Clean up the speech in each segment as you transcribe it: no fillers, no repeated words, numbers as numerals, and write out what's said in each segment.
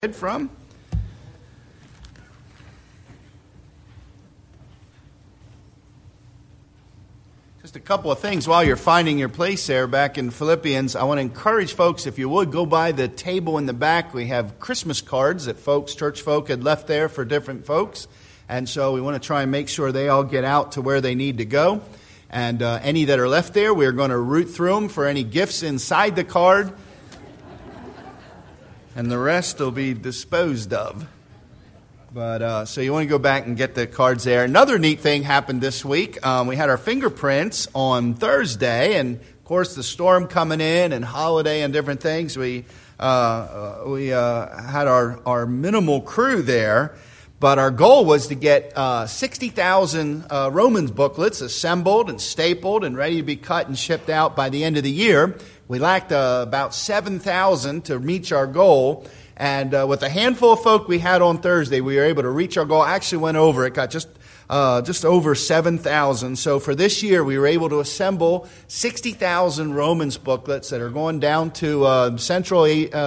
From just a couple of things while you're finding your place there back in Philippians. I want to encourage folks, if you would, go by the table in the back. We have Christmas cards that church folk had left there for different folks, and so we want to try and make sure they all get out to where they need to go. And any that are left there, we're going to root through them for any gifts inside the card. And the rest will be disposed of. But so you want to go back and get the cards there. Another neat thing happened this week. We had our fingerprints on Thursday, and of course the storm coming in and holiday and different things. We had our minimal crew there, but our goal was to get 60,000 Romans booklets assembled and stapled and ready to be cut and shipped out by the end of the year. We lacked about 7,000 to reach our goal, and with a handful of folk we had on Thursday, we were able to reach our goal. Actually went over. It got just over 7,000. So for this year, we were able to assemble 60,000 Romans booklets that are going down to Central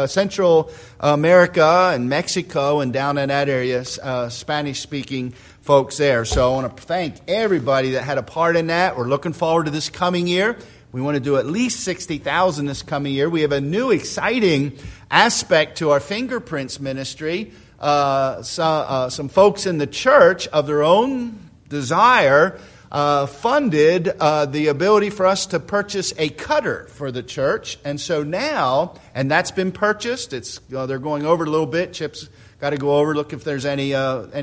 America and Mexico and down in that area, Spanish-speaking folks there. So I want to thank everybody that had a part in that. We're looking forward to this coming year. We want to do at least 60,000 this coming year. We have a new exciting aspect to our fingerprints ministry. Some folks in the church, of their own desire, funded the ability for us to purchase a cutter for the church. And so now, and that's been purchased. They're going over it a little bit. Chip's got to go over, look if there's any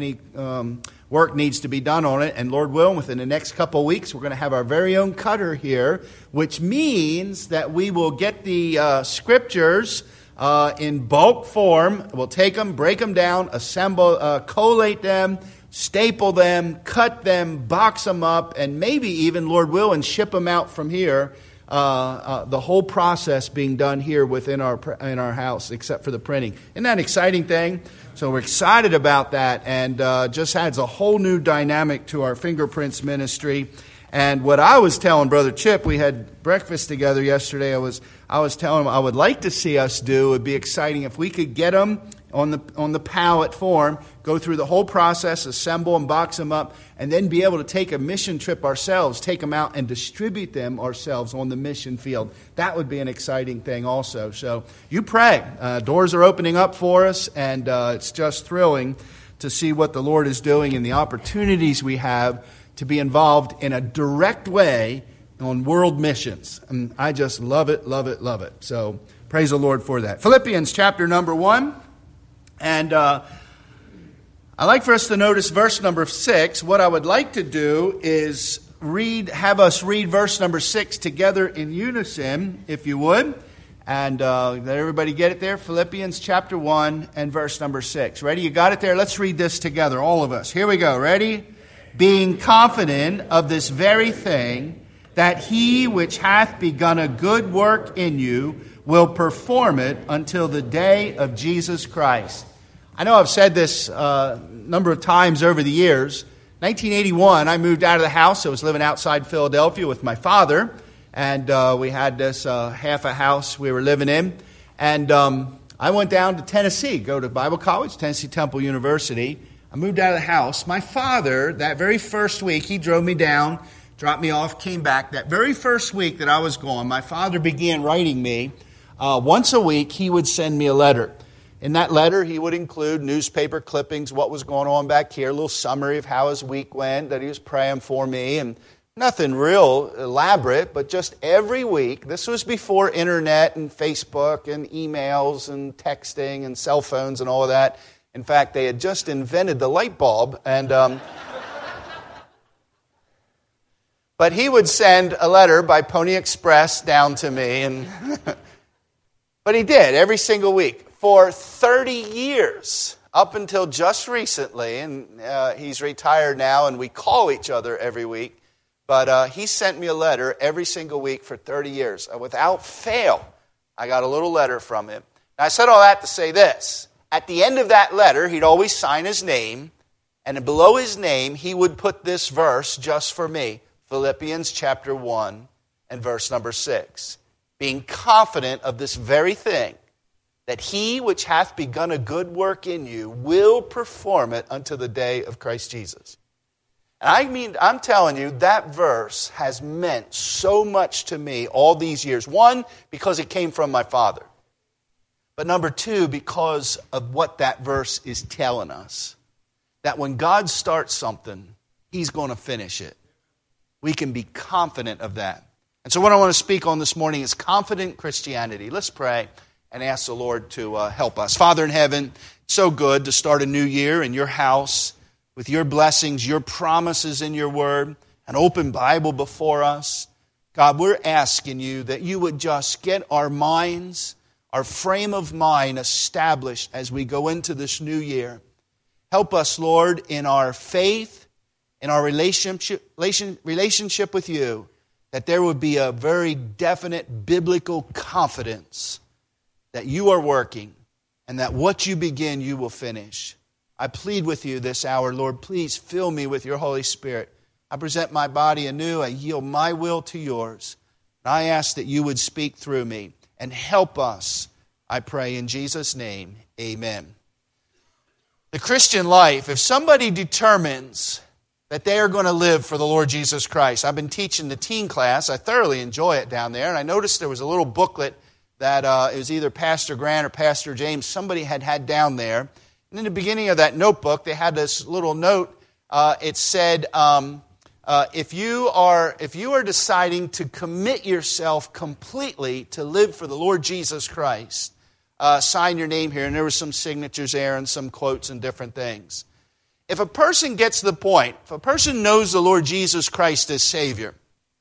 work needs to be done on it. And Lord willing, within the next couple of weeks, we're going to have our very own cutter here, which means that we will get the scriptures in bulk form. We'll take them, break them down, assemble, collate them, staple them, cut them, box them up, and maybe even, Lord willing, ship them out from here. The whole process being done here within in our house, except for the printing. Isn't that an exciting thing? So we're excited about that, and just adds a whole new dynamic to our fingerprints ministry. And what I was telling Brother Chip, we had breakfast together yesterday. I was telling him I would like to see us do. It would be exciting if we could get them on the pallet form, go through the whole process, assemble and box them up, and then be able to take a mission trip ourselves, take them out and distribute them ourselves on the mission field. That would be an exciting thing also. So you pray. Doors are opening up for us, and it's just thrilling to see what the Lord is doing and the opportunities we have to be involved in a direct way on world missions. And I just love it, love it, love it. So praise the Lord for that. Philippians chapter number 1. And I'd like for us to notice verse number 6. What I would like to do is have us read verse number 6 together in unison, if you would. And let everybody get it there. Philippians chapter 1 and verse number 6. Ready? You got it there? Let's read this together, all of us. Here we go. Ready? Being confident of this very thing, that he which hath begun a good work in you will perform it until the day of Jesus Christ. I know I've said this a number of times over the years. 1981, I moved out of the house. I was living outside Philadelphia with my father, and we had this half a house we were living in. And I went down to Tennessee, go to Bible college, Tennessee Temple University. I moved out of the house. My father, that very first week, he drove me down, dropped me off, came back. That very first week that I was gone, my father began writing me. Once a week, he would send me a letter. In that letter, he would include newspaper clippings, what was going on back here, a little summary of how his week went, that he was praying for me, and nothing real elaborate, but just every week. This was before internet and Facebook and emails and texting and cell phones and all of that. In fact, they had just invented the light bulb, and but he would send a letter by Pony Express down to me, and but he did every single week for 30 years, up until just recently, and he's retired now, and we call each other every week. But he sent me a letter every single week for 30 years. Without fail, I got a little letter from him. And I said all that to say this. At the end of that letter, he'd always sign his name, and below his name, he would put this verse just for me, Philippians chapter 1 and verse number 6. Being confident of this very thing, that he which hath begun a good work in you will perform it unto the day of Christ Jesus. And I'm telling you, that verse has meant so much to me all these years. One, because it came from my father. But number two, because of what that verse is telling us. That when God starts something, he's going to finish it. We can be confident of that. And so what I want to speak on this morning is confident Christianity. Let's pray and ask the Lord to help us. Father in heaven, so good to start a new year in your house with your blessings, your promises in your word, an open Bible before us. God, we're asking you that you would just get our minds, our frame of mind established as we go into this new year. Help us, Lord, in our faith, in our relationship with you, that there would be a very definite biblical confidence that you are working and that what you begin, you will finish. I plead with you this hour, Lord, please fill me with your Holy Spirit. I present my body anew. I yield my will to yours. And I ask that you would speak through me and help us, I pray in Jesus' name. Amen. The Christian life, if somebody determines that they are going to live for the Lord Jesus Christ. I've been teaching the teen class. I thoroughly enjoy it down there. And I noticed there was a little booklet that it was either Pastor Grant or Pastor James, somebody had down there. And in the beginning of that notebook, they had this little note. It said, if you are deciding to commit yourself completely to live for the Lord Jesus Christ, sign your name here. And there were some signatures there and some quotes and different things. If a person gets to the point, if a person knows the Lord Jesus Christ as Savior,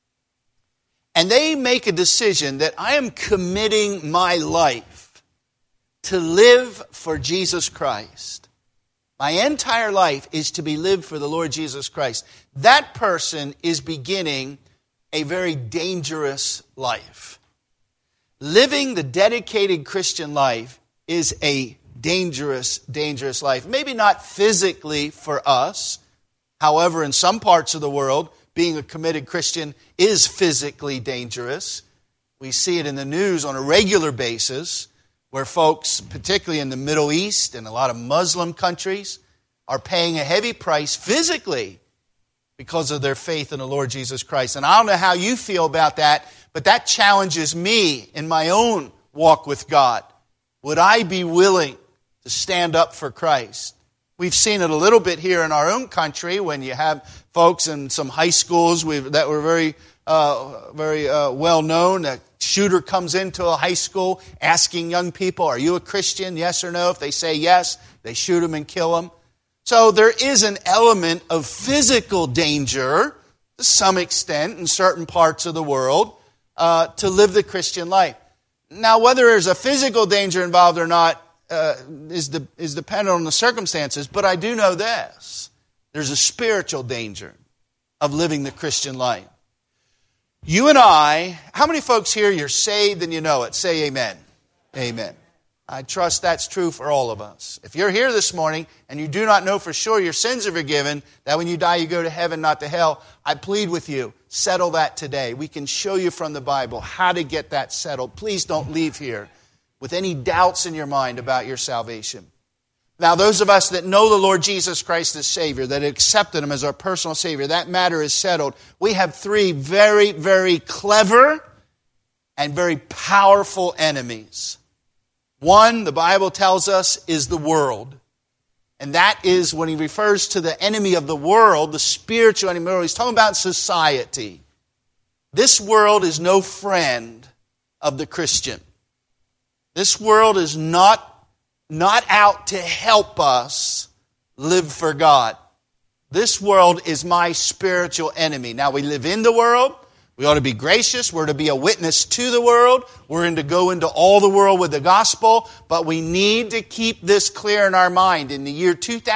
and they make a decision that I am committing my life to live for Jesus Christ, my entire life is to be lived for the Lord Jesus Christ, that person is beginning a very dangerous life. Living the dedicated Christian life is a dangerous life. Maybe not physically for us. However, in some parts of the world, being a committed Christian is physically dangerous. We see it in the news on a regular basis, where folks, particularly in the Middle East and a lot of Muslim countries, are paying a heavy price physically because of their faith in the Lord Jesus Christ. And I don't know how you feel about that, but that challenges me in my own walk with God. Would I be willing to stand up for Christ? We've seen it a little bit here in our own country when you have folks in some high schools that were very well known. A shooter comes into a high school asking young people, are you a Christian, yes or no? If they say yes, they shoot them and kill them. So there is an element of physical danger to some extent in certain parts of the world to live the Christian life. Now, whether there's a physical danger involved or not is dependent on the circumstances, but I do know this. There's a spiritual danger of living the Christian life. You and I, how many folks here, you're saved and you know it? Say amen. Amen. I trust that's true for all of us. If you're here this morning and you do not know for sure your sins are forgiven, that when you die you go to heaven, not to hell, I plead with you, settle that today. We can show you from the Bible how to get that settled. Please don't leave here with any doubts in your mind about your salvation. Now, those of us that know the Lord Jesus Christ as Savior, that accepted Him as our personal Savior, that matter is settled. We have three very, very clever and very powerful enemies. One, the Bible tells us, is the world. And that is, when he refers to the enemy of the world, the spiritual enemy of the world, he's talking about society. This world is no friend of the Christian. This world is not out to help us live for God. This world is my spiritual enemy. Now, we live in the world. We ought to be gracious. We're to be a witness to the world. We're to go into all the world with the gospel. But we need to keep this clear in our mind. In the year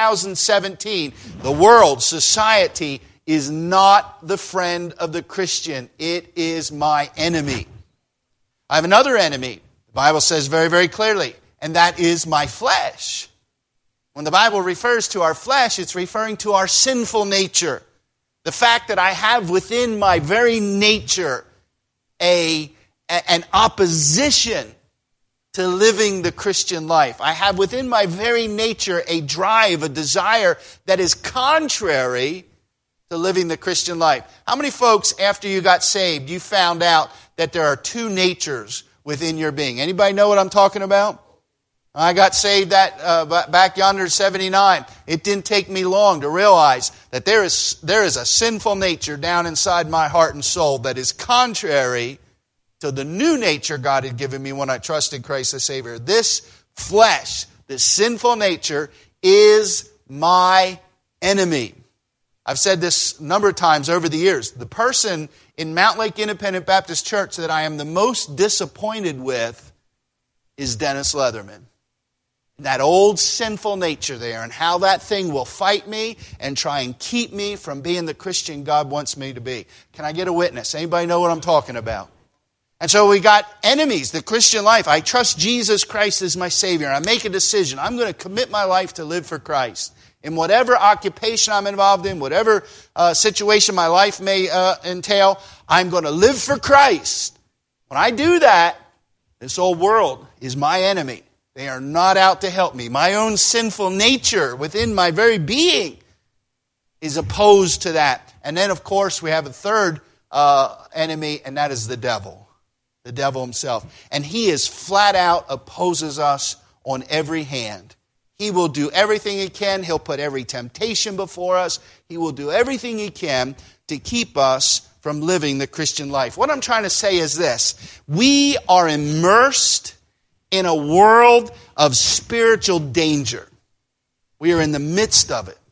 2017, the world, society, is not the friend of the Christian. It is my enemy. I have another enemy. The Bible says very, very clearly, and that is my flesh. When the Bible refers to our flesh, it's referring to our sinful nature. The fact that I have within my very nature an opposition to living the Christian life. I have within my very nature a drive, a desire that is contrary to living the Christian life. How many folks, after you got saved, you found out that there are two natures within your being? Anybody know what I'm talking about? I got saved back yonder in 79. It didn't take me long to realize that there is a sinful nature down inside my heart and soul that is contrary to the new nature God had given me when I trusted Christ the Savior. This flesh, this sinful nature, is my enemy. I've said this a number of times over the years. The person in Mount Lake Independent Baptist Church that I am the most disappointed with is Dennis Leatherman. That old sinful nature there, and how that thing will fight me and try and keep me from being the Christian God wants me to be. Can I get a witness? Anybody know what I'm talking about? And so we got enemies, the Christian life. I trust Jesus Christ as my Savior. I make a decision. I'm going to commit my life to live for Christ. In whatever occupation I'm involved in, whatever situation my life may entail, I'm going to live for Christ. When I do that, this old world is my enemy. They are not out to help me. My own sinful nature within my very being is opposed to that. And then, of course, we have a third enemy, and that is the devil. The devil himself. And he is flat out opposes us on every hand. He will do everything he can. He'll put every temptation before us. He will do everything he can to keep us from living the Christian life. What I'm trying to say is this. We are immersed in a world of spiritual danger. We are in the midst of it.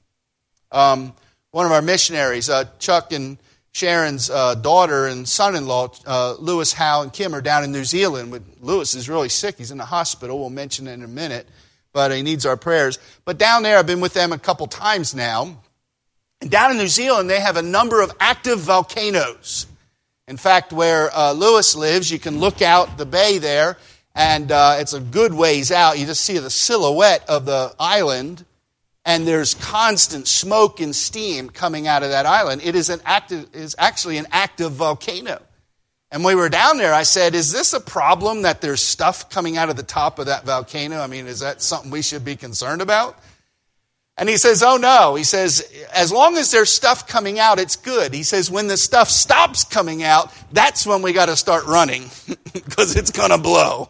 One of our missionaries, Chuck and Sharon's daughter and son-in-law, Lewis, Howe, and Kim, are down in New Zealand. Lewis is really sick. He's in the hospital. We'll mention it in a minute. But he needs our prayers. But down there, I've been with them a couple times now. And down in New Zealand, they have a number of active volcanoes. In fact, where Lewis lives, you can look out the bay there, and it's a good ways out. You just see the silhouette of the island, and there's constant smoke and steam coming out of that island. It is actually an active volcano. And when we were down there, I said, is this a problem that there's stuff coming out of the top of that volcano? I mean, is that something we should be concerned about? And he says, oh no. He says, as long as there's stuff coming out, it's good. He says, when the stuff stops coming out, that's when we got to start running because it's going to blow.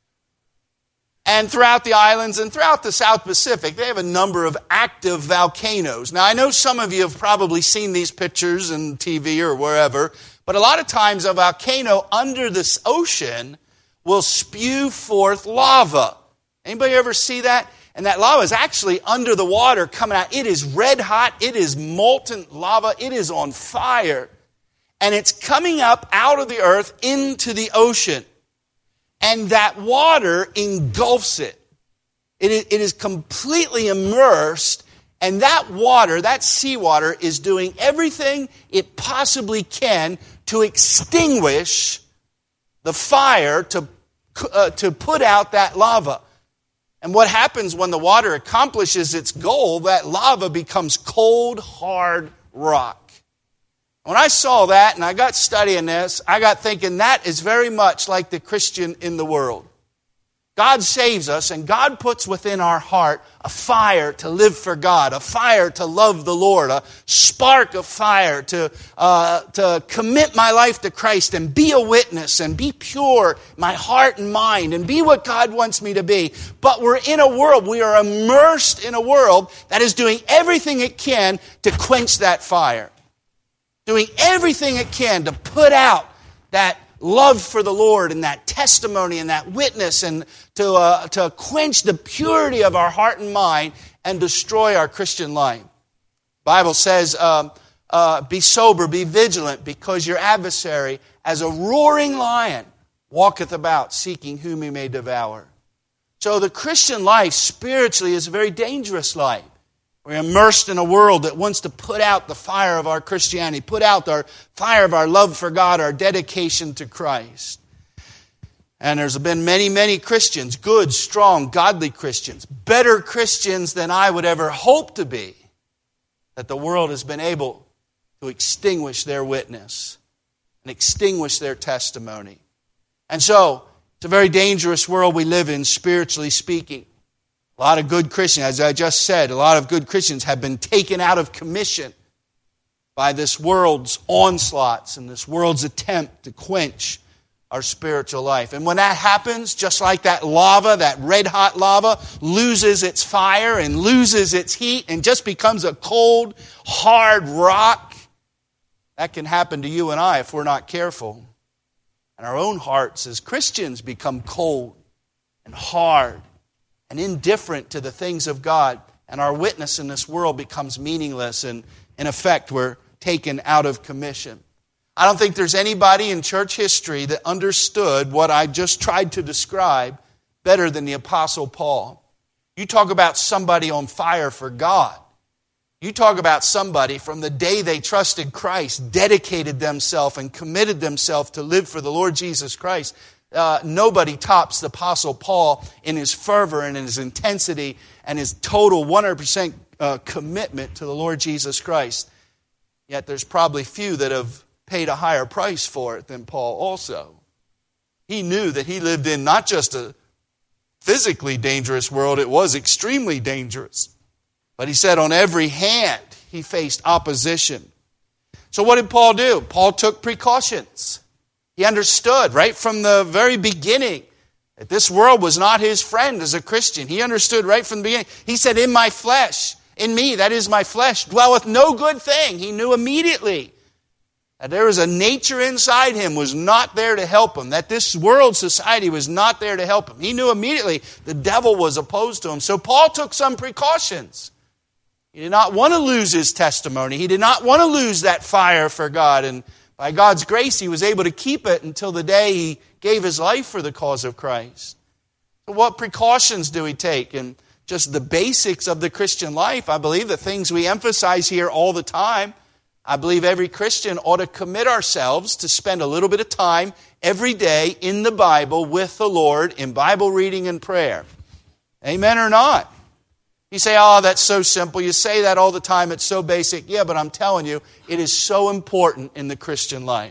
And throughout the islands and throughout the South Pacific, they have a number of active volcanoes. Now, I know some of you have probably seen these pictures on TV or wherever, but a lot of times a volcano under this ocean will spew forth lava. Anybody ever see that? And that lava is actually under the water coming out. It is red hot. It is molten lava. It is on fire. And it's coming up out of the earth into the ocean. And that water engulfs it. It is completely immersed. And that water, that seawater, is doing everything it possibly can to extinguish the fire, to put out that lava. And what happens when the water accomplishes its goal, that lava becomes cold, hard rock. When I saw that and I got studying this, I got thinking that is very much like the Christian in the world. God saves us, and God puts within our heart a fire to live for God, a fire to love the Lord, a spark of fire to commit my life to Christ and be a witness and be pure, my heart and mind, and be what God wants me to be. But we're in a world, we are immersed in a world that is doing everything it can to quench that fire. Doing everything it can to put out that love for the Lord and that testimony and that witness, and to quench the purity of our heart and mind and destroy our Christian life. The Bible says, be sober, be vigilant, because your adversary, as a roaring lion, walketh about, seeking whom he may devour. So the Christian life spiritually is a very dangerous life. We're immersed in a world that wants to put out the fire of our Christianity, put out the fire of our love for God, our dedication to Christ. And there's been many, many Christians, good, strong, godly Christians, better Christians than I would ever hope to be, that the world has been able to extinguish their witness and extinguish their testimony. And so, It's a very dangerous world we live in, spiritually speaking. A lot of good Christians, as I just said, a lot of good Christians have been taken out of commission by this world's onslaughts and this world's attempt to quench our spiritual life. And when that happens, just like that lava, that red-hot lava, loses its fire and loses its heat and just becomes a cold, hard rock, that can happen to you and I if we're not careful. And our own hearts as Christians become cold and hard and indifferent to the things of God. And our witness in this world becomes meaningless, and in effect, we're taken out of commission. I don't think there's anybody in church history that understood what I just tried to describe better than the Apostle Paul. You talk about somebody on fire for God. You talk about somebody from the day they trusted Christ, dedicated themselves and committed themselves to live for the Lord Jesus Christ. Nobody tops the Apostle Paul in his fervor and in his intensity and his total 100% commitment to the Lord Jesus Christ. Yet there's probably few that have paid a higher price for it than Paul also. He knew that he lived in not just a physically dangerous world, it was extremely dangerous. But he said on every hand he faced opposition. So what did Paul do? Paul took precautions. He understood right from the very beginning that this world was not his friend as a Christian. He understood right from the beginning. He said, in my flesh, in me, that is my flesh, dwelleth no good thing. He knew immediately that there was a nature inside him was not there to help him, that this world society was not there to help him. He knew immediately the devil was opposed to him. So Paul took some precautions. He did not want to lose his testimony. He did not want to lose that fire for God. And by God's grace, he was able to keep it until the day he gave his life for the cause of Christ. So what precautions do we take? And just the basics of the Christian life, I believe the things we emphasize here all the time. I believe every Christian ought to commit ourselves to spend a little bit of time every day in the Bible with the Lord in Bible reading and prayer. Amen or not? You say, oh, that's so simple. You say that all the time. It's so basic. Yeah, but I'm telling you, it is so important in the Christian life.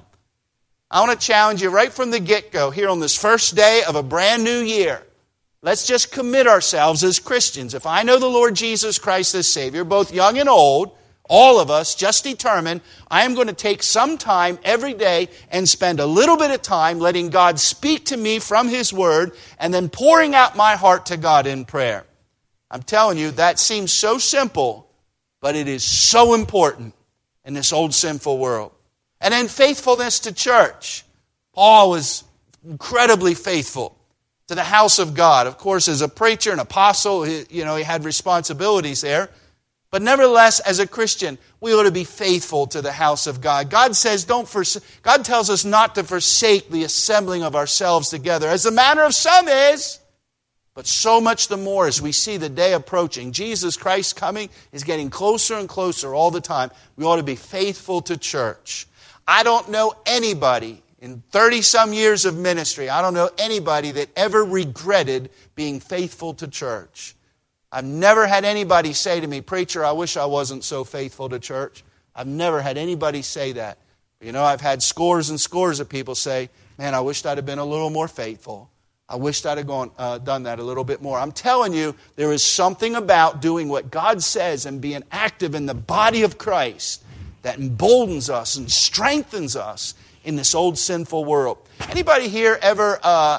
I want to challenge you right from the get-go here on this first day of a brand new year. Let's just commit ourselves as Christians. If I know the Lord Jesus Christ as Savior, both young and old, all of us just determined, I am going to take some time every day and spend a little bit of time letting God speak to me from His Word and then pouring out my heart to God in prayer. I'm telling you, that seems so simple, but it is so important in this old sinful world. And then faithfulness to church. Paul was incredibly faithful to the house of God. Of course, as a preacher, an apostle, he had responsibilities there. But nevertheless, as a Christian, we ought to be faithful to the house of God. God says, God tells us not to forsake the assembling of ourselves together, as the manner of some is, but so much the more as we see the day approaching. Jesus Christ coming is getting closer and closer all the time. We ought to be faithful to church. I don't know anybody in 30-some years of ministry, I don't know anybody that ever regretted being faithful to church. I've never had anybody say to me, preacher, I wish I wasn't so faithful to church. I've never had anybody say that. I've had scores and scores of people say, man, I wished I'd have been a little more faithful. I wished I'd have done that a little bit more. I'm telling you, there is something about doing what God says and being active in the body of Christ that emboldens us and strengthens us in this old sinful world. Anybody here ever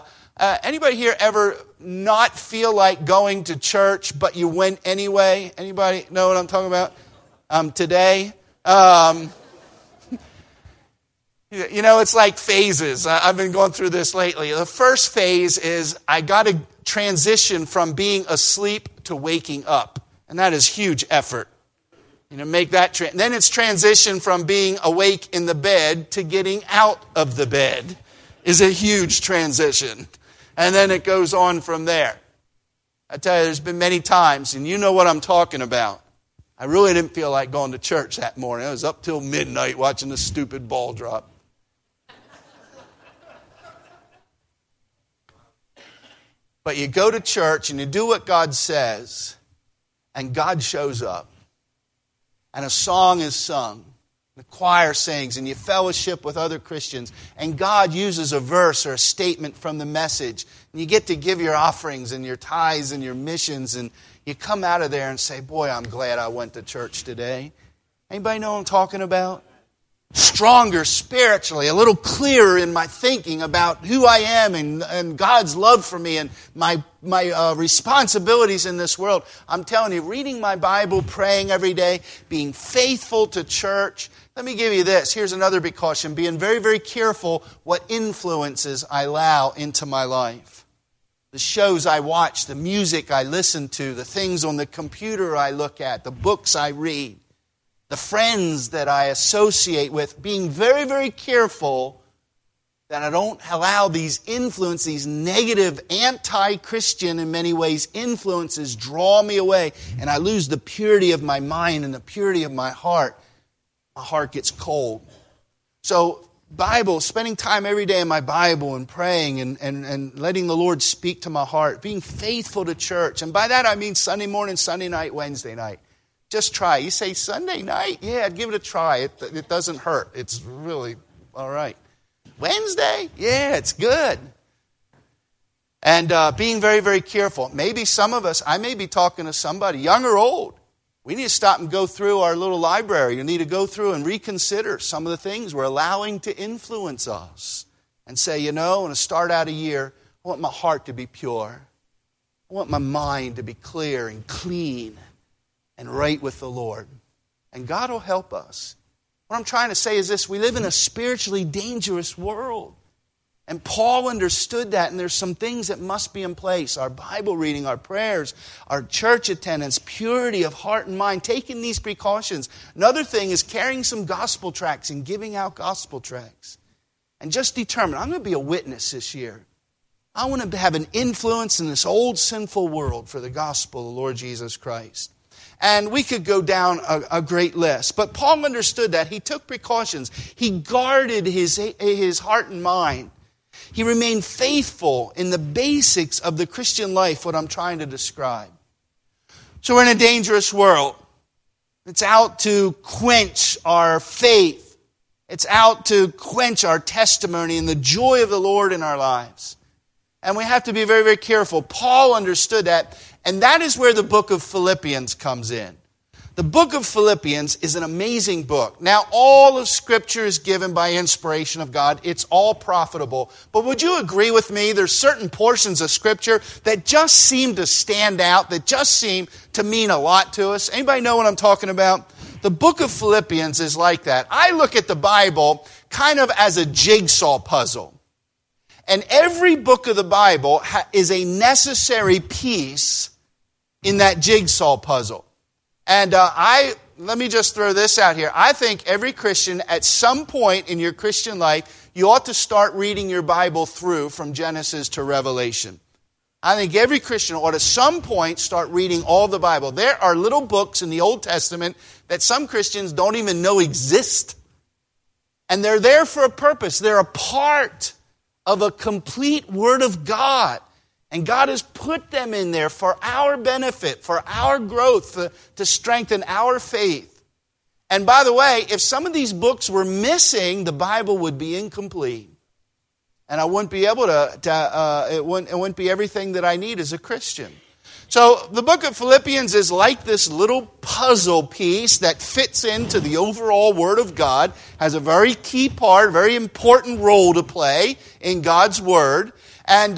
not feel like going to church, but you went anyway? Anybody know what I'm talking about? Today. It's like phases. I've been going through this lately. The first phase is I got to transition from being asleep to waking up. And that is huge effort. Make that then it's transition from being awake in the bed to getting out of the bed is a huge transition. And then it goes on from there. I tell you, there's been many times, and you know what I'm talking about. I really didn't feel like going to church that morning. I was up till midnight watching the stupid ball drop. But you go to church and you do what God says, and God shows up. And a song is sung. The choir sings and you fellowship with other Christians. And God uses a verse or a statement from the message. And you get to give your offerings and your tithes and your missions. And you come out of there and say, boy, I'm glad I went to church today. Anybody know what I'm talking about? Stronger spiritually, a little clearer in my thinking about who I am and God's love for me and my responsibilities in this world. I'm telling you, reading my Bible, praying every day, being faithful to church. Let me give you this. Here's another precaution. Being very, very careful what influences I allow into my life. The shows I watch, the music I listen to, the things on the computer I look at, the books I read, the friends that I associate with, being very, very careful that I don't allow these influences, these negative, anti-Christian in many ways influences draw me away and I lose the purity of my mind and the purity of my heart. My heart gets cold. So Bible, spending time every day in my Bible and praying and letting the Lord speak to my heart, being faithful to church. And by that I mean Sunday morning, Sunday night, Wednesday night. Just try. You say Sunday night? Yeah, give it a try. It doesn't hurt. It's really all right. Wednesday? Yeah, it's good. And being very, very careful. Maybe some of us, I may be talking to somebody, young or old. We need to stop and go through our little library. You need to go through and reconsider some of the things we're allowing to influence us. And say, you know, when I start out a year, I want my heart to be pure. I want my mind to be clear and clean and right with the Lord. And God will help us. What I'm trying to say is this: we live in a spiritually dangerous world. And Paul understood that, and there's some things that must be in place. Our Bible reading, our prayers, our church attendance, purity of heart and mind, taking these precautions. Another thing is carrying some gospel tracts and giving out gospel tracts. And just determine, I'm going to be a witness this year. I want to have an influence in this old sinful world for the gospel of the Lord Jesus Christ. And we could go down a great list. But Paul understood that. He took precautions. He guarded his heart and mind. He remained faithful in the basics of the Christian life, what I'm trying to describe. So we're in a dangerous world. It's out to quench our faith. It's out to quench our testimony and the joy of the Lord in our lives. And we have to be very, very careful. Paul understood that. And that is where the book of Philippians comes in. The book of Philippians is an amazing book. Now, all of Scripture is given by inspiration of God. It's all profitable. But would you agree with me? There's certain portions of Scripture that just seem to stand out, that just seem to mean a lot to us. Anybody know what I'm talking about? The book of Philippians is like that. I look at the Bible kind of as a jigsaw puzzle. And every book of the Bible is a necessary piece in that jigsaw puzzle. And let me just throw this out here. I think every Christian, at some point in your Christian life, you ought to start reading your Bible through from Genesis to Revelation. I think every Christian ought at some point start reading all the Bible. There are little books in the Old Testament that some Christians don't even know exist. And they're there for a purpose. They're a part of a complete Word of God. And God has put them in there for our benefit, for our growth, to strengthen our faith. And by the way, if some of these books were missing, the Bible would be incomplete. And I wouldn't be able it wouldn't be everything that I need as a Christian. So the book of Philippians is like this little puzzle piece that fits into the overall Word of God, has a very key part, very important role to play in God's Word. And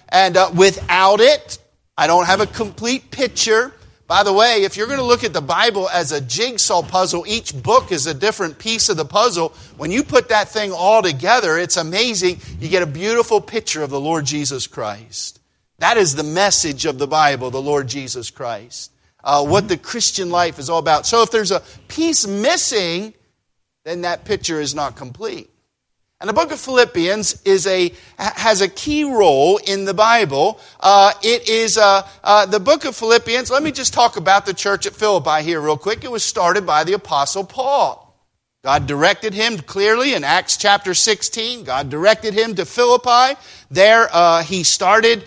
without it, I don't have a complete picture. By the way, if you're going to look at the Bible as a jigsaw puzzle, each book is a different piece of the puzzle. When you put that thing all together, it's amazing. You get a beautiful picture of the Lord Jesus Christ. That is the message of the Bible, the Lord Jesus Christ. What the Christian life is all about. So if there's a piece missing, then that picture is not complete. And the book of Philippians has a key role in the Bible. It is the book of Philippians. Let me just talk about the church at Philippi here real quick. It was started by the Apostle Paul. God directed him clearly in Acts chapter 16. God directed him to Philippi. There he started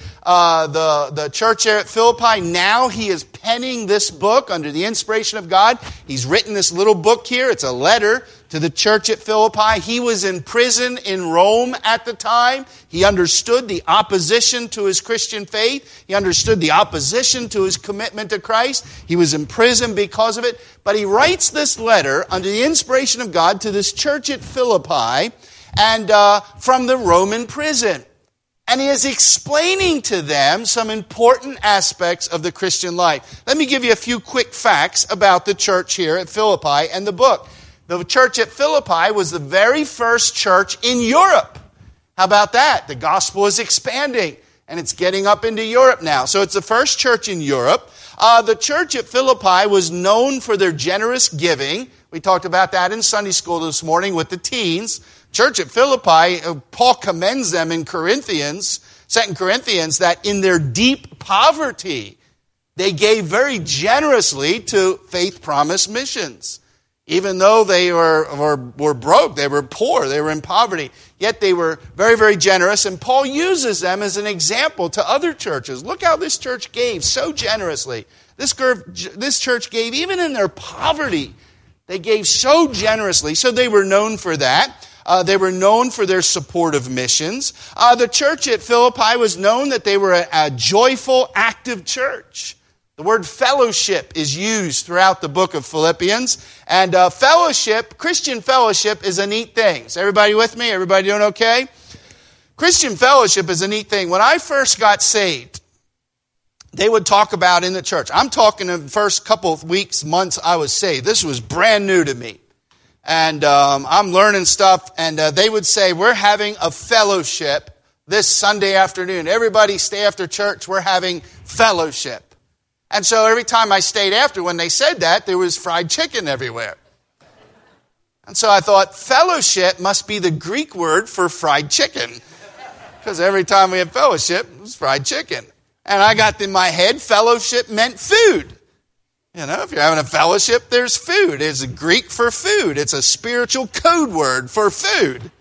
the church there at Philippi. Now he is penning this book under the inspiration of God. He's written this little book here. It's a letter to the church at Philippi. He was in prison in Rome at the time. He understood the opposition to his Christian faith. He understood the opposition to his commitment to Christ. He was in prison because of it. But he writes this letter under the inspiration of God to this church at Philippi and from the Roman prison. And he is explaining to them some important aspects of the Christian life. Let me give you a few quick facts about the church here at Philippi and the book. The church at Philippi was the very first church in Europe. How about that? The gospel is expanding, and it's getting up into Europe now. So it's the first church in Europe. The church at Philippi was known for their generous giving. We talked about that in Sunday school this morning with the teens. Church at Philippi, Paul commends them in Corinthians, 2 Corinthians, that in their deep poverty, they gave very generously to Faith Promise Missions. Even though they were broke, they were poor, they were in poverty, yet they were very, very generous. And Paul uses them as an example to other churches. Look how this church gave so generously. This church gave even in their poverty. They gave so generously, so they were known for that. They were known for their support of missions. The church at Philippi was known that they were a joyful, active church. The word fellowship is used throughout the book of Philippians. And fellowship, Christian fellowship, is a neat thing. Is everybody with me? Everybody doing okay? Christian fellowship is a neat thing. When I first got saved, they would talk about in the church. I'm talking the first couple of weeks, months I was saved. This was brand new to me. And I'm learning stuff. And they would say, we're having a fellowship this Sunday afternoon. Everybody stay after church. We're having fellowship. And so every time I stayed after, when they said that, there was fried chicken everywhere. And so I thought, fellowship must be the Greek word for fried chicken. Because every time we had fellowship, it was fried chicken. And I got in my head, fellowship meant food. You know, if you're having a fellowship, there's food. It's a Greek for food. It's a spiritual code word for food.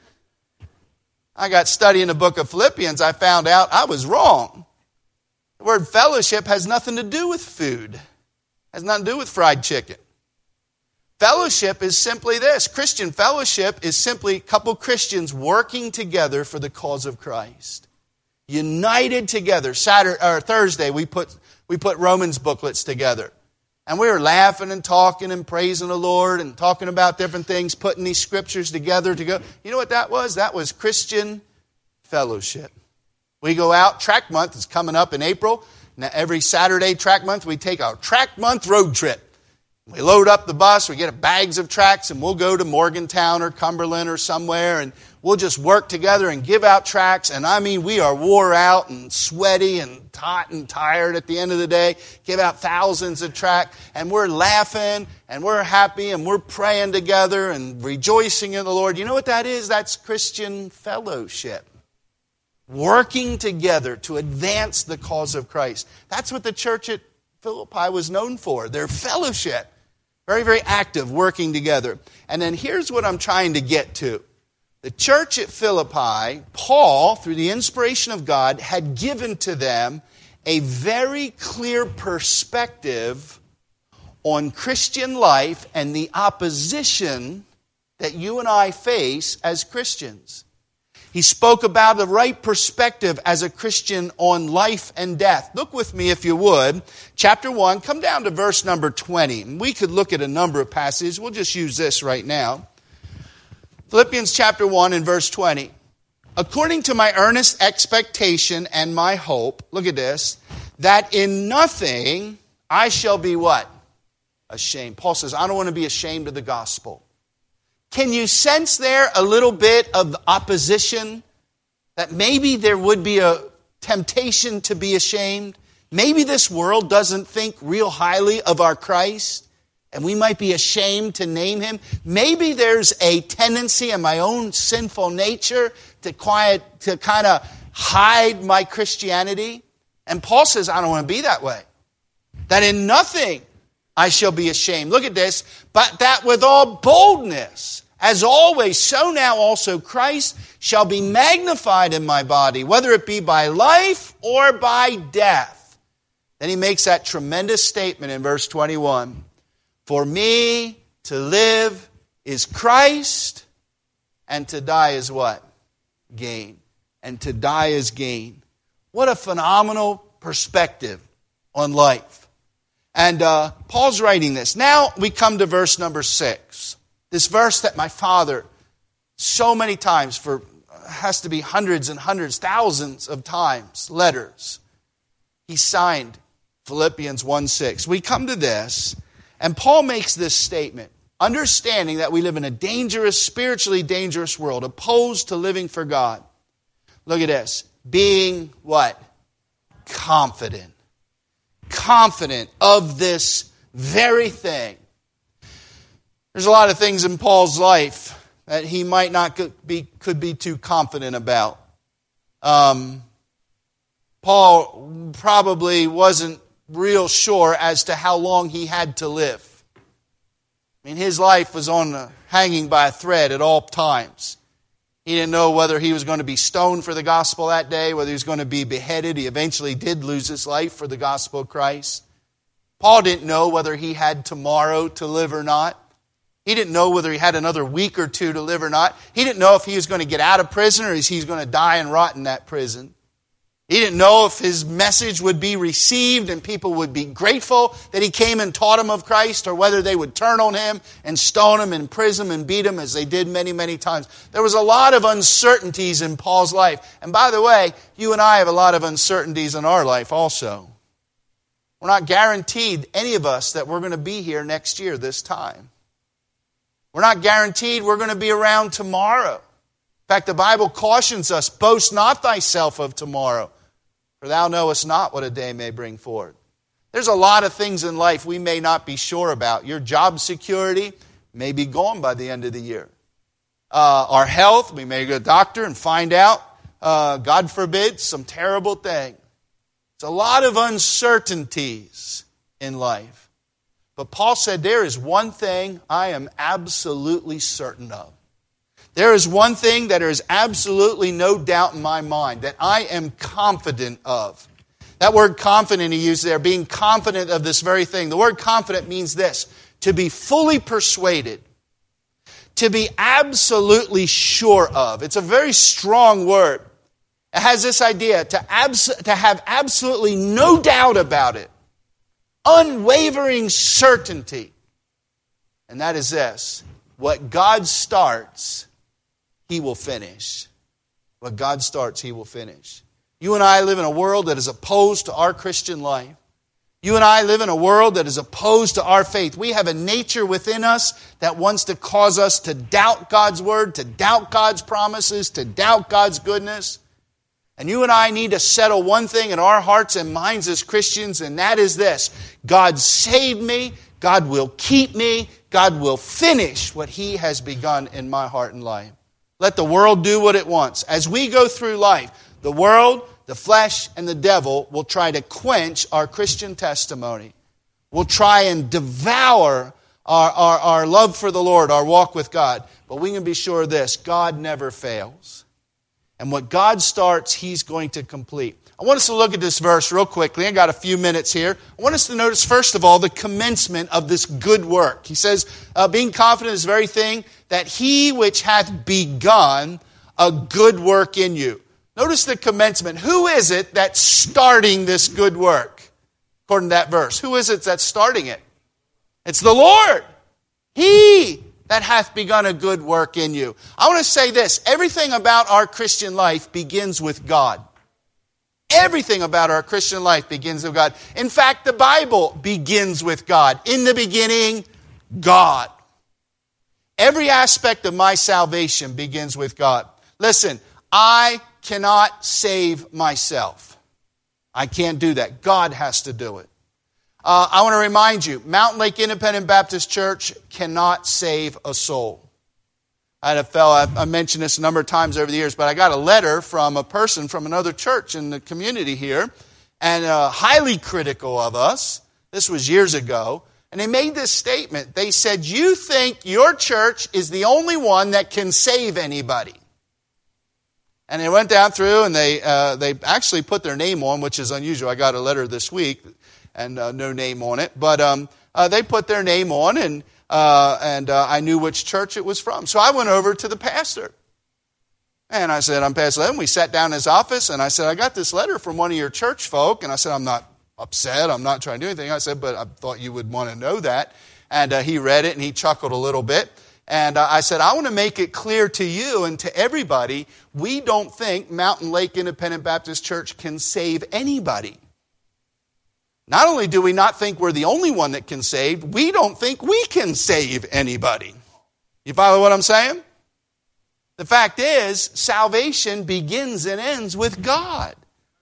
I got studying the book of Philippians. I found out I was wrong. The word fellowship has nothing to do with food. Has nothing to do with fried chicken. Fellowship is simply this. Christian fellowship is simply a couple Christians working together for the cause of Christ. United together. Thursday, we put Romans booklets together. And we were laughing and talking and praising the Lord and talking about different things, putting these scriptures together to go. You know what that was? That was Christian fellowship. We go out, track month is coming up in April. Now, every Saturday track month, we take our track month road trip. We load up the bus, we get bags of tracts, and we'll go to Morgantown or Cumberland or somewhere, and we'll just work together and give out tracts. And I mean, we are wore out and sweaty and hot and tired at the end of the day. Give out thousands of tracts, and we're laughing, and we're happy, and we're praying together and rejoicing in the Lord. You know what that is? That's Christian fellowship. Working together to advance the cause of Christ. That's what the church at Philippi was known for, their fellowship. Very, very active, working together. And then here's what I'm trying to get to. The church at Philippi, Paul, through the inspiration of God, had given to them a very clear perspective on Christian life and the opposition that you and I face as Christians. He spoke about the right perspective as a Christian on life and death. Look with me, if you would. Chapter 1, come down to verse number 20. We could look at a number of passages. We'll just use this right now. Philippians chapter 1 and verse 20. According to my earnest expectation and my hope, look at this, that in nothing I shall be what? Ashamed. Paul says, I don't want to be ashamed of the gospel. Can you sense there a little bit of opposition? That maybe there would be a temptation to be ashamed? Maybe this world doesn't think real highly of our Christ, and we might be ashamed to name Him. Maybe there's a tendency in my own sinful nature to kind of hide my Christianity. And Paul says, I don't want to be that way. That in nothing I shall be ashamed. Look at this. But that with all boldness As always, so now also Christ shall be magnified in my body, whether it be by life or by death. Then he makes that tremendous statement in verse 21. For me to live is Christ, and to die is what? Gain. And to die is gain. What a phenomenal perspective on life. And Paul's writing this. Now we come to verse number 6. This verse that my father so many times, for has to be hundreds and hundreds, thousands of times, letters, he signed Philippians 1:6. We come to this, and Paul makes this statement, understanding that we live in a dangerous, spiritually dangerous world, opposed to living for God. Look at this. Being what? Confident. Confident of this very thing. There's a lot of things in Paul's life that he might not could be too confident about. Paul probably wasn't real sure as to how long he had to live. I mean, his life was hanging by a thread at all times. He didn't know whether he was going to be stoned for the gospel that day, whether he was going to be beheaded. He eventually did lose his life for the gospel of Christ. Paul didn't know whether he had tomorrow to live or not. He didn't know whether he had another week or two to live or not. He didn't know if he was going to get out of prison or if he was going to die and rot in that prison. He didn't know if his message would be received and people would be grateful that he came and taught them of Christ, or whether they would turn on him and stone him and imprison him and beat him as they did many, many times. There was a lot of uncertainties in Paul's life. And by the way, you and I have a lot of uncertainties in our life also. We're not guaranteed, any of us, that we're going to be here next year this time. We're not guaranteed we're going to be around tomorrow. In fact, the Bible cautions us, boast not thyself of tomorrow, for thou knowest not what a day may bring forth. There's a lot of things in life we may not be sure about. Your job security may be gone by the end of the year. Our health, we may go to the doctor and find out, God forbid, some terrible thing. It's a lot of uncertainties in life. But Paul said, there is one thing I am absolutely certain of. There is one thing that there is absolutely no doubt in my mind that I am confident of. That word confident he used there, being confident of this very thing. The word confident means this, to be fully persuaded, to be absolutely sure of. It's a very strong word. It has this idea to have absolutely no doubt about it. Unwavering certainty. And that is this, what God starts, He will finish. What God starts, He will finish. You and I live in a world that is opposed to our Christian life. You and I live in a world that is opposed to our faith. We have a nature within us that wants to cause us to doubt God's word, to doubt God's promises, to doubt God's goodness. And you and I need to settle one thing in our hearts and minds as Christians, and that is this. God saved me. God will keep me. God will finish what He has begun in my heart and life. Let the world do what it wants. As we go through life, the world, the flesh, and the devil will try to quench our Christian testimony. Will try and devour our love for the Lord, our walk with God. But we can be sure of this, God never fails. And what God starts, He's going to complete. I want us to look at this verse real quickly. I got a few minutes here. I want us to notice, first of all, the commencement of this good work. He says, being confident is this very thing, that He which hath begun a good work in you. Notice the commencement. Who is it that's starting this good work? According to that verse. Who is it that's starting it? It's the Lord. He that hath begun a good work in you. I want to say this. Everything about our Christian life begins with God. Everything about our Christian life begins with God. In fact, the Bible begins with God. In the beginning, God. Every aspect of my salvation begins with God. Listen, I cannot save myself. I can't do that. God has to do it. I want to remind you, Mountain Lake Independent Baptist Church cannot save a soul. I had a fellow, I mentioned this a number of times over the years, but I got a letter from a person from another church in the community here, and highly critical of us. This was years ago. And they made this statement. They said, you think your church is the only one that can save anybody. And they went down through and they actually put their name on, which is unusual. I got a letter this week and no name on it. But they put their name on and I knew which church it was from. So I went over to the pastor. And I said, I'm Pastor Levin. We sat down in his office and I said, I got this letter from one of your church folk. And I said, I'm not upset. I'm not trying to do anything. I said, but I thought you would want to know that. And he read it and he chuckled a little bit. And I said, I want to make it clear to you and to everybody, we don't think Mountain Lake Independent Baptist Church can save anybody. Not only do we not think we're the only one that can save, we don't think we can save anybody. You follow what I'm saying? The fact is, salvation begins and ends with God.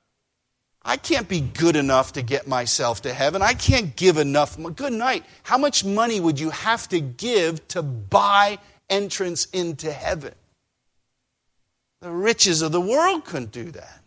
I can't be good enough to get myself to heaven. I can't give enough. Good night. How much money would you have to give to buy entrance into heaven? The riches of the world couldn't do that.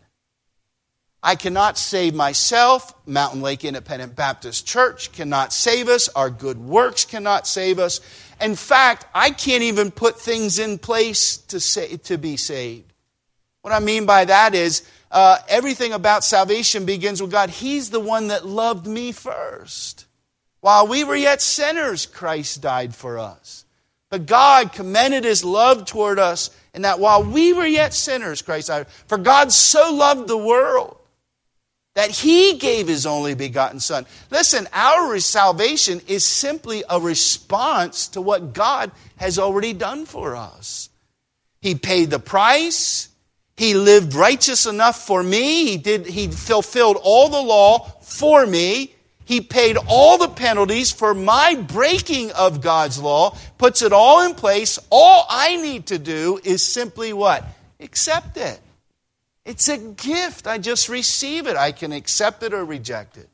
I cannot save myself. Mountain Lake Independent Baptist Church cannot save us. Our good works cannot save us. In fact, I can't even put things in place to be saved. What I mean by that is, everything about salvation begins with God. He's the one that loved me first. While we were yet sinners, Christ died for us. But God commended His love toward us in that while we were yet sinners, Christ died. For God so loved the world that He gave His only begotten Son. Listen, our salvation is simply a response to what God has already done for us. He paid the price. He lived righteous enough for me. He fulfilled all the law for me. He paid all the penalties for my breaking of God's law, puts it all in place. All I need to do is simply what? Accept it. It's a gift. I just receive it. I can accept it or reject it.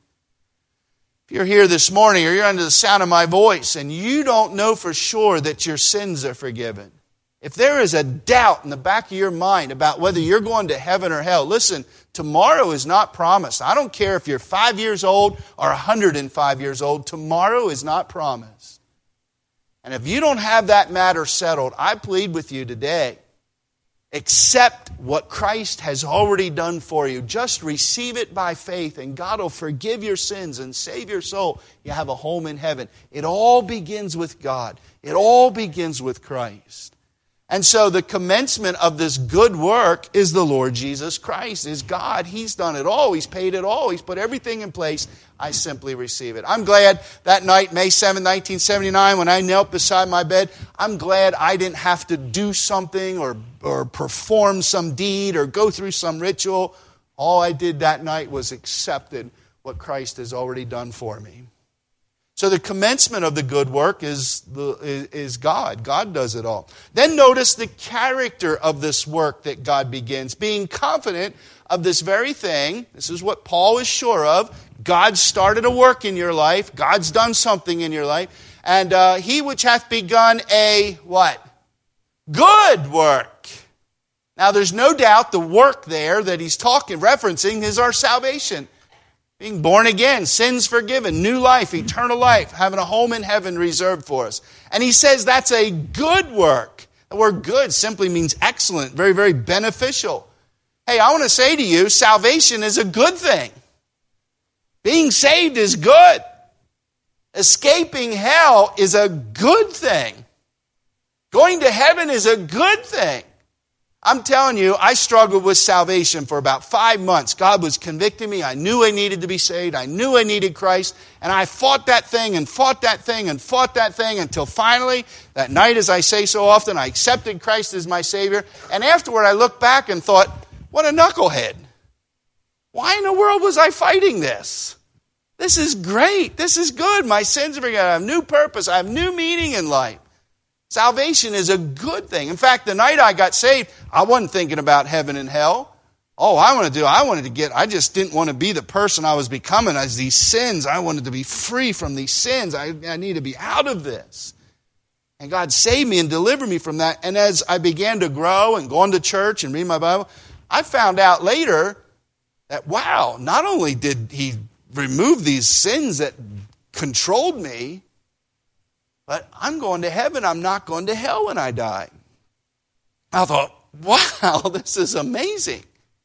If you're here this morning or you're under the sound of my voice and you don't know for sure that your sins are forgiven, if there is a doubt in the back of your mind about whether you're going to heaven or hell, listen, tomorrow is not promised. I don't care if you're 5 years old or 105 years old. Tomorrow is not promised. And if you don't have that matter settled, I plead with you today, accept what Christ has already done for you. Just receive it by faith and God will forgive your sins and save your soul. You have a home in heaven. It all begins with God. It all begins with Christ. And so the commencement of this good work is the Lord Jesus Christ, is God. He's done it all. He's paid it all. He's put everything in place. I simply receive it. I'm glad that night, May 7, 1979, when I knelt beside my bed, I'm glad I didn't have to do something or perform some deed or go through some ritual. All I did that night was accepted what Christ has already done for me. So the commencement of the good work is God. God does it all. Then notice the character of this work that God begins. Being confident of this very thing. This is what Paul is sure of. God started a work in your life. God's done something in your life. And He which hath begun a, what? Good work. Now there's no doubt the work there that he's referencing is our salvation. Being born again, sins forgiven, new life, eternal life, having a home in heaven reserved for us. And he says that's a good work. The word good simply means excellent, very, very beneficial. Hey, I want to say to you, salvation is a good thing. Being saved is good. Escaping hell is a good thing. Going to heaven is a good thing. I'm telling you, I struggled with salvation for about 5 months. God was convicting me. I knew I needed to be saved. I knew I needed Christ. And I fought that thing and fought that thing and fought that thing until finally, that night, as I say so often, I accepted Christ as my Savior. And afterward, I looked back and thought, what a knucklehead. Why in the world was I fighting this? This is great. This is good. My sins are forgiven. I have new purpose. I have new meaning in life. Salvation is a good thing. In fact, the night I got saved, I wasn't thinking about heaven and hell. I just didn't want to be the person I was becoming as these sins. I wanted to be free from these sins. I need to be out of this. And God saved me and delivered me from that. And as I began to grow and go into church and read my Bible, I found out later that, wow, not only did He remove these sins that controlled me, but I'm going to heaven. I'm not going to hell when I die. I thought, wow, this is amazing.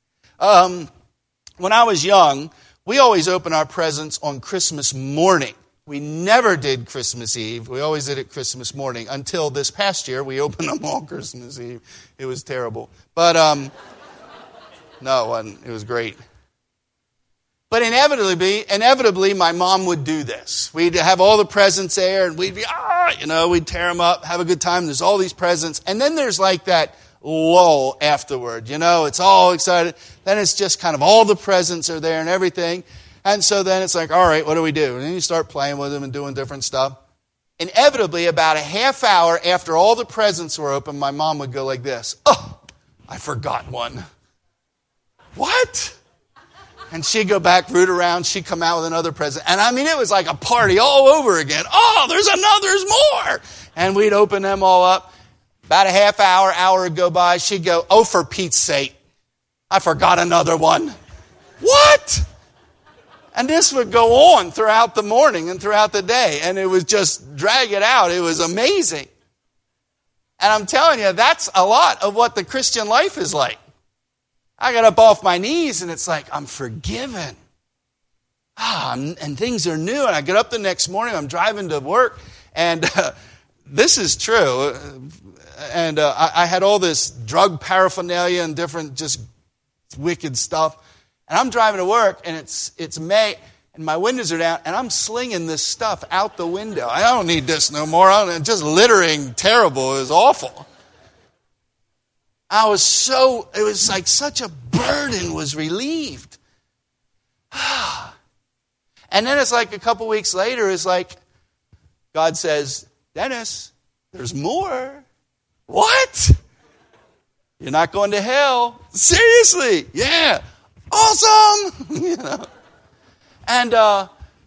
When I was young, we always opened our presents on Christmas morning. We never did Christmas Eve. We always did it Christmas morning. Until this past year, we opened them on Christmas Eve. It was terrible. But, no, it wasn't. It was great. But inevitably, my mom would do this. We'd have all the presents there, and we'd be, we'd tear them up, have a good time. There's all these presents. And then there's like that lull afterward. It's all excited. Then it's just kind of all the presents are there and everything. And so then it's like, all right, what do we do? And then you start playing with them and doing different stuff. Inevitably, about a half hour after all the presents were open, my mom would go like this. Oh, I forgot one. What? And she'd go back, root around. She'd come out with another present. And I mean, it was like a party all over again. Oh, there's more. And we'd open them all up. About a half hour would go by. She'd go, oh, for Pete's sake, I forgot another one. What? And this would go on throughout the morning and throughout the day. And it was just drag it out. It was amazing. And I'm telling you, that's a lot of what the Christian life is like. I got up off my knees and it's like, I'm forgiven. And things are new. And I get up the next morning, I'm driving to work. And this is true. And I had all this drug paraphernalia and different just wicked stuff. And I'm driving to work, and it's May, and my windows are down, and I'm slinging this stuff out the window. I don't need this no more. Just littering, terrible. It was awful. It was like such a burden was relieved. And then it's like a couple weeks later, it's like God says, Dennis, there's more. What? You're not going to hell. Seriously? Yeah. Awesome! And what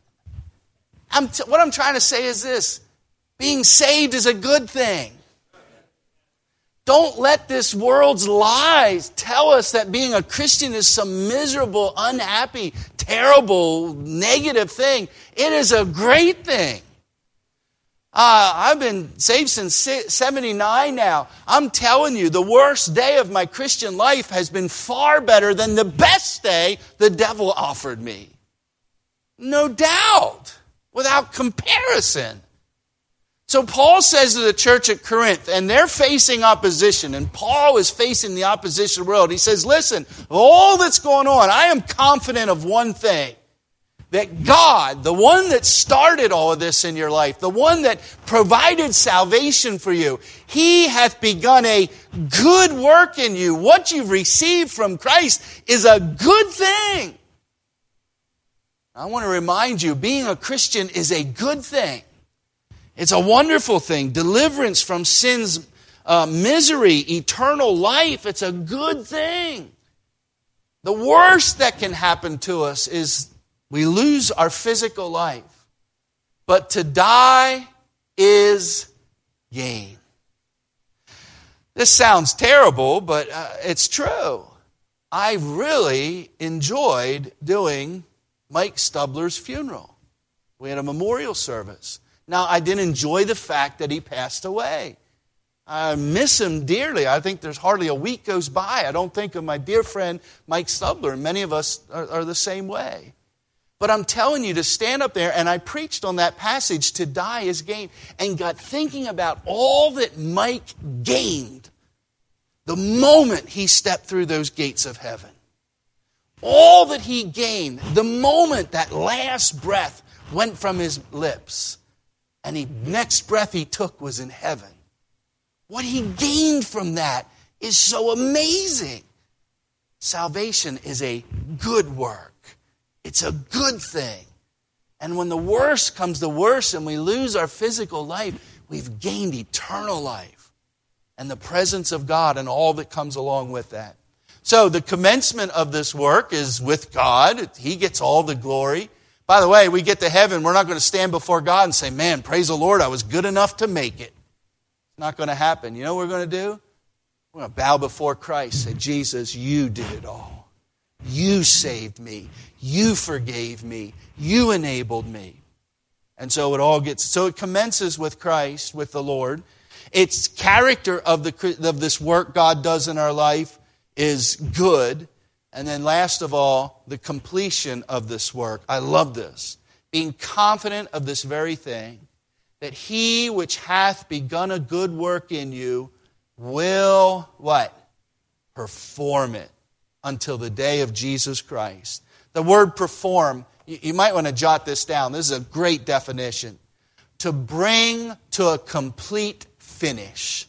I'm trying to say is this. Being saved is a good thing. Don't let this world's lies tell us that being a Christian is some miserable, unhappy, terrible, negative thing. It is a great thing. I've been saved since 79 now. I'm telling you, the worst day of my Christian life has been far better than the best day the devil offered me. No doubt. Without comparison. So Paul says to the church at Corinth, and they're facing opposition, and Paul is facing the opposition world. He says, listen, all that's going on, I am confident of one thing. That God, the one that started all of this in your life, the one that provided salvation for you, He hath begun a good work in you. What you've received from Christ is a good thing. I want to remind you, being a Christian is a good thing. It's a wonderful thing. Deliverance from sin's misery, eternal life. It's a good thing. The worst that can happen to us is we lose our physical life. But to die is gain. This sounds terrible, but it's true. I really enjoyed doing Mike Stubler's funeral. We had a memorial service. Now, I didn't enjoy the fact that he passed away. I miss him dearly. I think there's hardly a week goes by I don't think of my dear friend Mike Stubler, and many of us are the same way. But I'm telling you, to stand up there, and I preached on that passage, to die is gain, and got thinking about all that Mike gained the moment he stepped through those gates of heaven. All that he gained, the moment that last breath went from his lips, and the next breath he took was in heaven. What he gained from that is so amazing. Salvation is a good work. It's a good thing. And when the worst comes to worst and we lose our physical life, we've gained eternal life and the presence of God and all that comes along with that. So the commencement of this work is with God. He gets all the glory. By the way, we get to heaven, we're not going to stand before God and say, man, praise the Lord, I was good enough to make it. It's not going to happen. You know what we're going to do? We're going to bow before Christ, say, Jesus, you did it all. You saved me. You forgave me. You enabled me. And so it commences with Christ, with the Lord. Its character of this work God does in our life is good. And then last of all, the completion of this work. I love this. Being confident of this very thing, that he which hath begun a good work in you will, what? Perform it until the day of Jesus Christ. The word perform, you might want to jot this down. This is a great definition. To bring to a complete finish.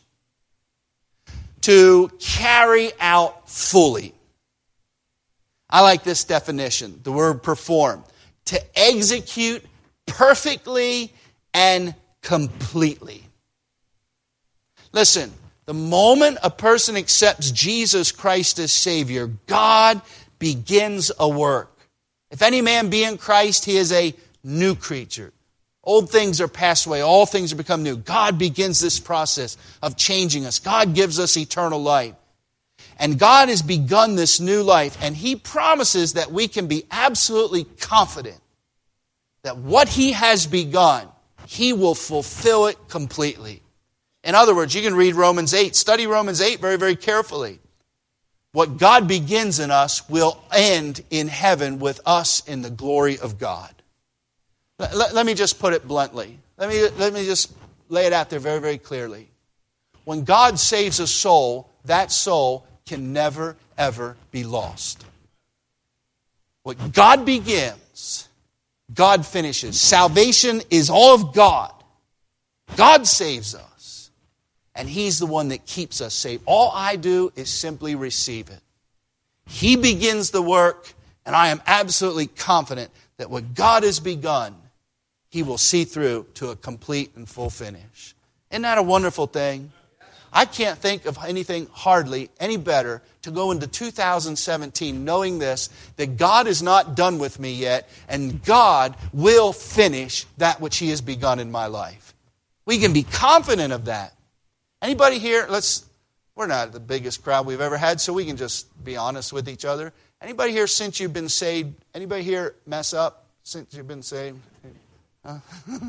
To carry out fully. I like this definition, the word perform. To execute perfectly and completely. Listen, the moment a person accepts Jesus Christ as Savior, God begins a work. If any man be in Christ, he is a new creature. Old things are passed away. All things are become new. God begins this process of changing us. God gives us eternal life. And God has begun this new life. And He promises that we can be absolutely confident that what He has begun, He will fulfill it completely. In other words, you can read Romans 8. Study Romans 8 very, very carefully. What God begins in us will end in heaven with us in the glory of God. Let me just put it bluntly. Let me just lay it out there very, very clearly. When God saves a soul, that soul can never, ever be lost. What God begins, God finishes. Salvation is all of God. God saves us. And He's the one that keeps us safe. All I do is simply receive it. He begins the work, and I am absolutely confident that what God has begun, He will see through to a complete and full finish. Isn't that a wonderful thing? I can't think of anything hardly any better to go into 2017 knowing this, that God is not done with me yet, and God will finish that which He has begun in my life. We can be confident of that. Anybody here, we're not the biggest crowd we've ever had, so we can just be honest with each other. Anybody here since you've been saved, anybody here mess up since you've been saved? Huh?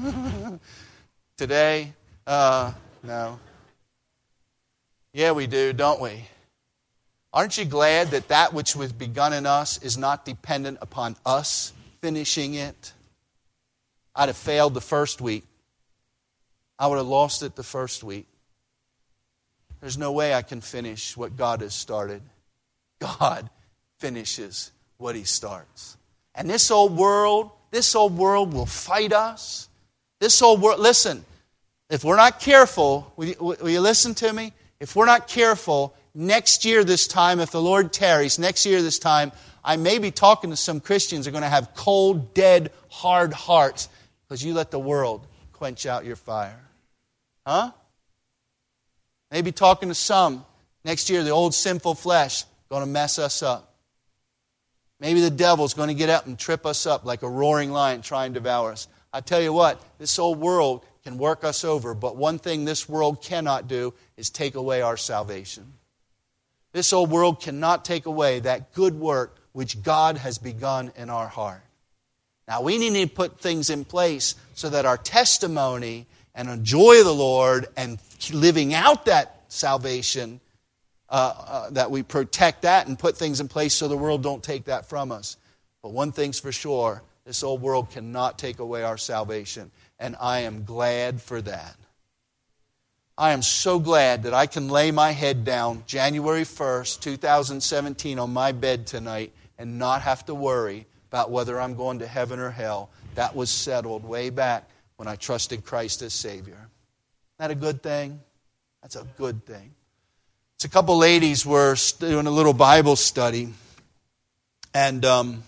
Today? No. Yeah, we do, don't we? Aren't you glad that that which was begun in us is not dependent upon us finishing it? I'd have failed the first week. I would have lost it the first week. There's no way I can finish what God has started. God finishes what He starts. And this old world will fight us. This old world, listen, if we're not careful, will you listen to me? If we're not careful, next year this time, if the Lord tarries, next year this time, I may be talking to some Christians who are going to have cold, dead, hard hearts because you let the world quench out your fire. Huh? Maybe talking to some next year, the old sinful flesh going to mess us up. Maybe the devil's going to get up and trip us up like a roaring lion trying to devour us. I tell you what, this old world can work us over, but one thing this world cannot do is take away our salvation. This old world cannot take away that good work which God has begun in our heart. Now we need to put things in place so that our testimony and the joy of the Lord and living out that salvation, that we protect that and put things in place so the world don't take that from us. But one thing's for sure, this old world cannot take away our salvation. And I am glad for that. I am so glad that I can lay my head down January 1st, 2017 on my bed tonight and not have to worry about whether I'm going to heaven or hell. That was settled way back when I trusted Christ as Savior. Isn't that a good thing? That's a good thing. It's a couple ladies were doing a little Bible study, and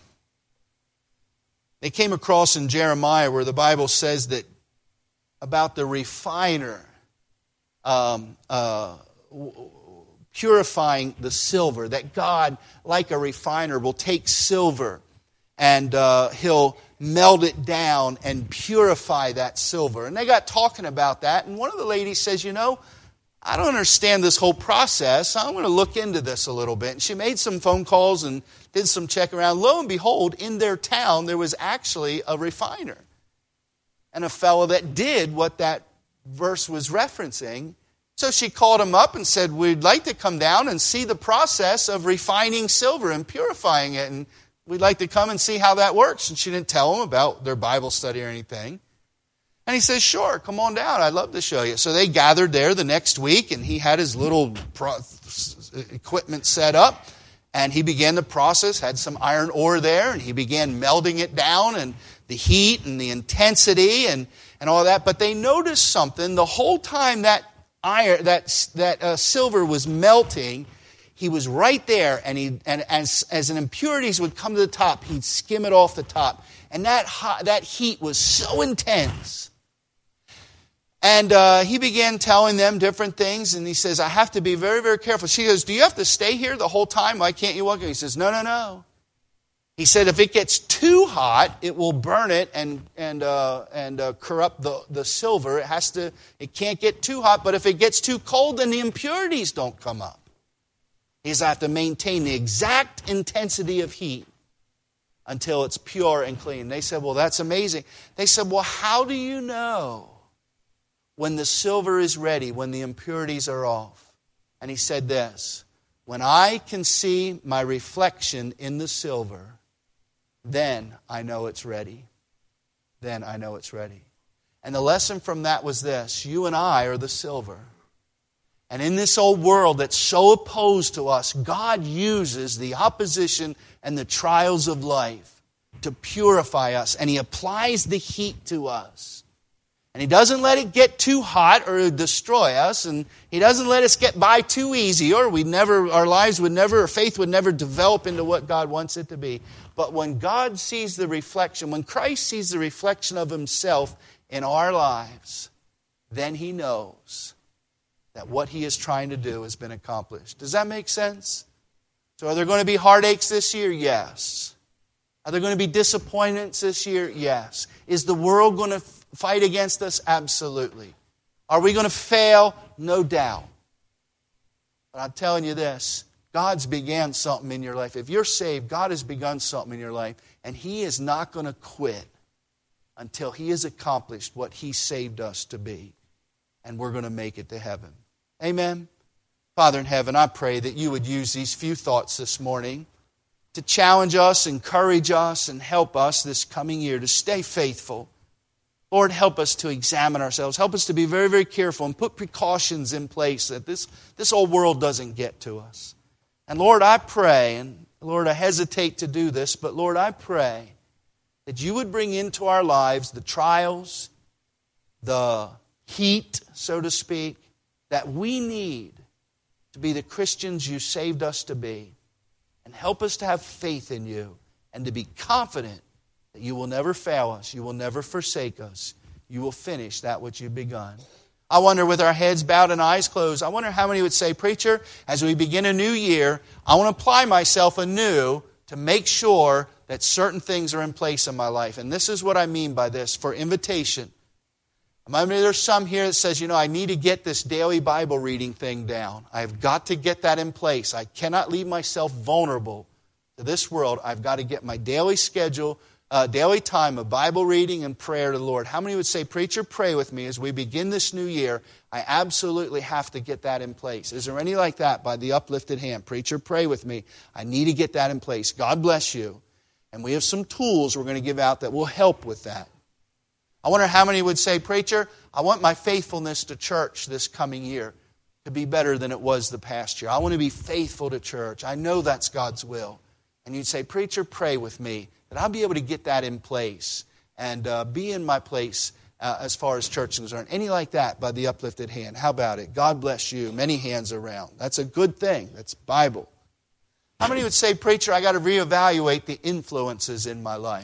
they came across in Jeremiah where the Bible says that about the refiner purifying the silver, that God, like a refiner, will take silver and He'll melt it down and purify that silver. And they got talking about that, and one of the ladies says, I don't understand this whole process. I'm going to look into this a little bit. And she made some phone calls and did some check around. Lo and behold, in their town, there was actually a refiner. and a fellow that did what that verse was referencing. So she called him up and said, we'd like to come down and see the process of refining silver and purifying it. And we'd like to come and see how that works. And she didn't tell him about their Bible study or anything. And he says, sure, come on down. I'd love to show you. So they gathered there the next week, and he had his little equipment set up. And he began the process, had some iron ore there, and he began melding it down, and the heat and the intensity and all that. But they noticed something. The whole time that silver was melting, he was right there, and as an impurities would come to the top, he'd skim it off the top. And that heat was so intense. And he began telling them different things, and he says, I have to be very, very careful. She goes, do you have to stay here the whole time? Why can't you walk? He says, no. He said, if it gets too hot, it will burn it and corrupt the silver. It can't get too hot, but if it gets too cold, then the impurities don't come up. He says, I have to maintain the exact intensity of heat until it's pure and clean. They said, well, that's amazing. They said, well, how do you know when the silver is ready, when the impurities are off? And he said this, when I can see my reflection in the silver, then I know it's ready. Then I know it's ready. And the lesson from that was this, you and I are the silver. And in this old world that's so opposed to us, God uses the opposition and the trials of life to purify us. And He applies the heat to us. And He doesn't let it get too hot or destroy us. And He doesn't let us get by too easy, or our faith would never develop into what God wants it to be. But when God sees the reflection, when Christ sees the reflection of Himself in our lives, then He knows that what He is trying to do has been accomplished. Does that make sense? So are there going to be heartaches this year? Yes. Are there going to be disappointments this year? Yes. Is the world going to fight against us? Absolutely. Are we going to fail? No doubt. But I'm telling you this, God's began something in your life. If you're saved, God has begun something in your life, and He is not going to quit until He has accomplished what He saved us to be. And we're going to make it to heaven. Amen? Father in heaven, I pray that You would use these few thoughts this morning to challenge us, encourage us, and help us this coming year to stay faithful. Lord, help us to examine ourselves. Help us to be very, very careful and put precautions in place that this old world doesn't get to us. And Lord, I pray, and Lord, I hesitate to do this, but Lord, I pray that You would bring into our lives the trials, the heat, so to speak, that we need to be the Christians You saved us to be. And help us to have faith in You and to be confident that You will never fail us. You will never forsake us. You will finish that which You've begun. I wonder, with our heads bowed and eyes closed, I wonder how many would say, Preacher, as we begin a new year, I want to apply myself anew to make sure that certain things are in place in my life. And this is what I mean by this, for invitation. Maybe there's some here that says, I need to get this daily Bible reading thing down. I've got to get that in place. I cannot leave myself vulnerable to this world. I've got to get my daily schedule, daily time of Bible reading and prayer to the Lord. How many would say, Preacher, pray with me as we begin this new year? I absolutely have to get that in place. Is there any like that by the uplifted hand? Preacher, pray with me. I need to get that in place. God bless you. And we have some tools we're going to give out that will help with that. I wonder how many would say, Preacher, I want my faithfulness to church this coming year to be better than it was the past year. I want to be faithful to church. I know that's God's will. And you'd say, Preacher, pray with me that I'll be able to get that in place and be in my place as far as church is concerned. Any like that by the uplifted hand? How about it? God bless you. Many hands around. That's a good thing. That's Bible. How many would say, Preacher, I got to reevaluate the influences in my life?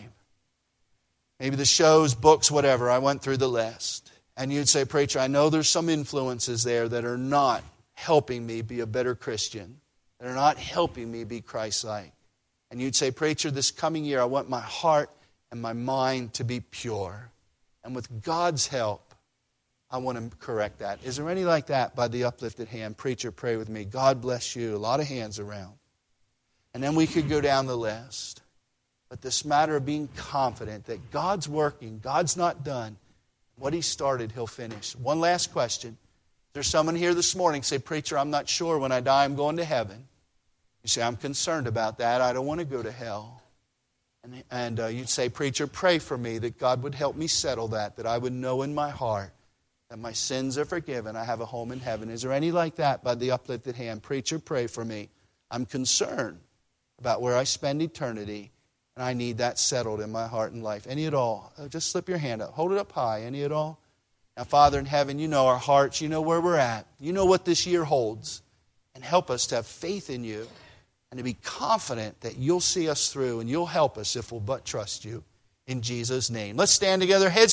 Maybe the shows, books, whatever. I went through the list. And you'd say, Preacher, I know there's some influences there that are not helping me be a better Christian. That are not helping me be Christ-like. And you'd say, Preacher, this coming year I want my heart and my mind to be pure. And with God's help, I want to correct that. Is there any like that by the uplifted hand? Preacher, pray with me. God bless you. A lot of hands around. And then we could go down the list. But this matter of being confident that God's working, God's not done, What He started, He'll finish. One last question. There's someone here this morning say, "Preacher, I'm not sure when I die I'm going to heaven." You say, "I'm concerned about that. I don't want to go to hell." And you'd say, "Preacher, pray for me that God would help me settle that I would know in my heart that my sins are forgiven. I have a home in heaven." Is there any like that by the uplifted hand? "Preacher, pray for me. I'm concerned about where I spend eternity, and I need that settled in my heart and life." Any at all? Just slip your hand up. Hold it up high. Any at all? Now, Father in heaven, you know our hearts. You know where we're at. You know what this year holds. And help us to have faith in you and to be confident that you'll see us through and you'll help us if we'll but trust you. In Jesus' name. Let's stand together. Heads